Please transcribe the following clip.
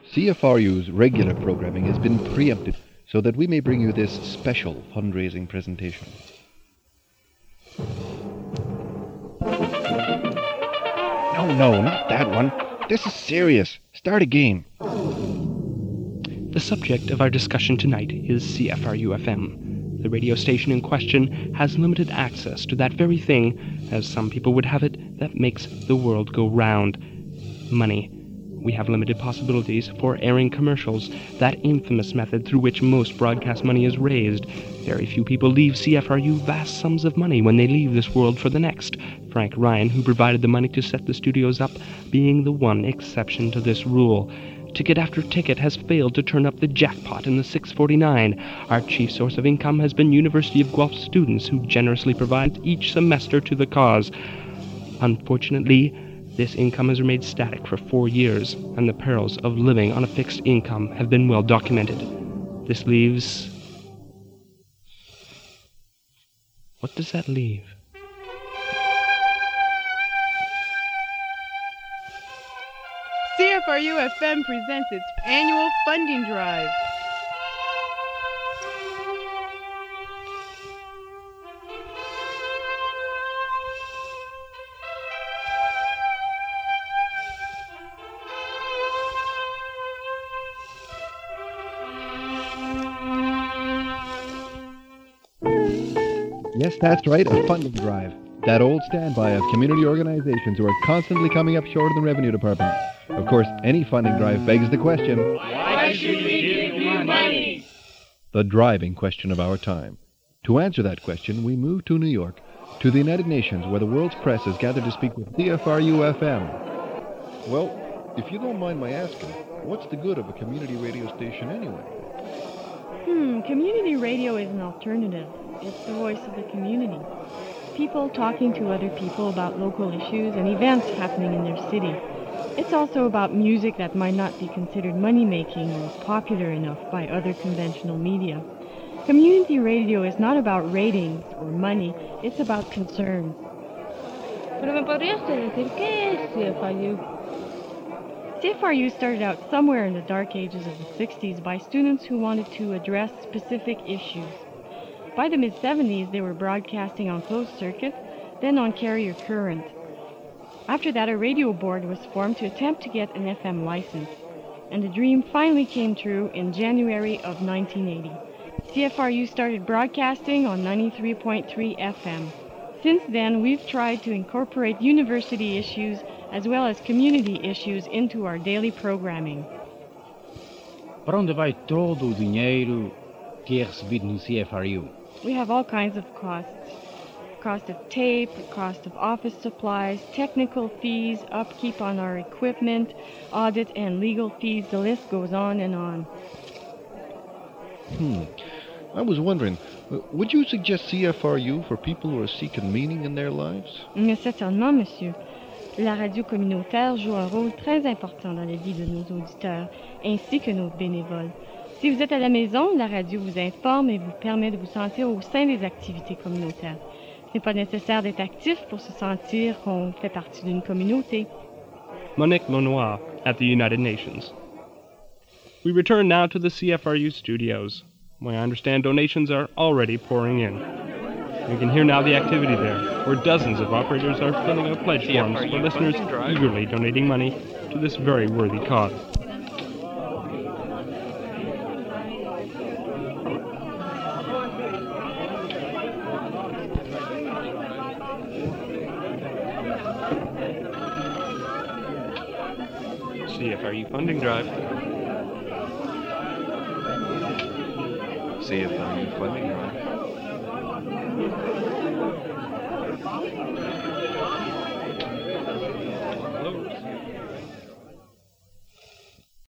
CFRU's regular programming has been preempted so that we may bring you this special fundraising presentation. No, not that one. This is serious. Start again. The subject of our discussion tonight is CFRU-FM. The radio station in question has limited access to that very thing, as some people would have it, that makes the world go round. Money. We have limited possibilities for airing commercials, that infamous method through which most broadcast money is raised. Very few people leave CFRU vast sums of money when they leave this world for the next. Frank Ryan, who provided the money to set the studios up, being the one exception to this rule. Ticket after ticket has failed to turn up the jackpot in the 649. Our chief source of income has been University of Guelph students who generously provide each semester to the cause. Unfortunately, this income has remained static for 4 years, and the perils of living on a fixed income have been well documented. This leaves... What does that leave? CFRU-FM presents its annual funding drive. Yes, that's right, a funding drive. That old standby of community organizations who are constantly coming up short of the revenue department. Of course, any funding drive begs the question, why should we give you money? The driving question of our time. To answer that question, we move to New York, to the United Nations, where the world's press is gathered to speak with CFRU-FM. Well, if you don't mind my asking, what's the good of a community radio station anyway? Community radio is an alternative. It's the voice of the community. People talking to other people about local issues and events happening in their city. It's also about music that might not be considered money-making or popular enough by other conventional media. Community radio is not about ratings or money, it's about concern. ¿Pero me podría usted decir qué es CFRU? CFRU started out somewhere in the dark ages of the 60s by students who wanted to address specific issues. By the mid-70s, they were broadcasting on closed circuit, then on carrier current. After that, a radio board was formed to attempt to get an FM license, and the dream finally came true in January of 1980. CFRU started broadcasting on 93.3 FM. Since then, we've tried to incorporate university issues as well as community issues into our daily programming. Para onde vai todo o dinheiro que é recebido no CFRU? We have all kinds of costs. Cost of tape, cost of office supplies, technical fees, upkeep on our equipment, audit and legal fees. The list goes on and on. I was wondering, would you suggest CFRU for people who are seeking meaning in their lives? Mais certainement, monsieur. La radio communautaire joue un rôle très important dans la vie de nos auditeurs, ainsi que nos bénévoles. Si vous êtes à la maison, la radio vous informe et vous permet de vous sentir au sein des activités communautaires. Ce n'est pas nécessaire d'être actif pour se sentir qu'on fait partie d'une communauté. Monique Lenoir at the United Nations. We return now to the CFRU studios, where I understand donations are already pouring in. We can hear now the activity there, where dozens of operators are filling out pledge forms for listeners eagerly donating money to this very worthy cause. CFRU funding drive. CFRU funding drive.